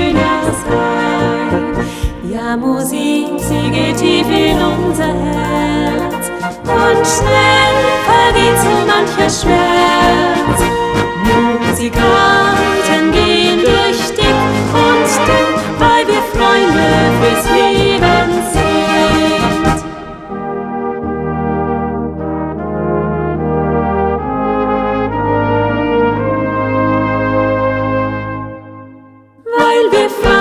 Brüder sein. Ja, Musik, sie geht tief in unser Herz und schnell vergeht so mancher Schmerz. Musikanten gehen durch dick und dünn, weil wir Freunde fürs Leben sind. Weil wir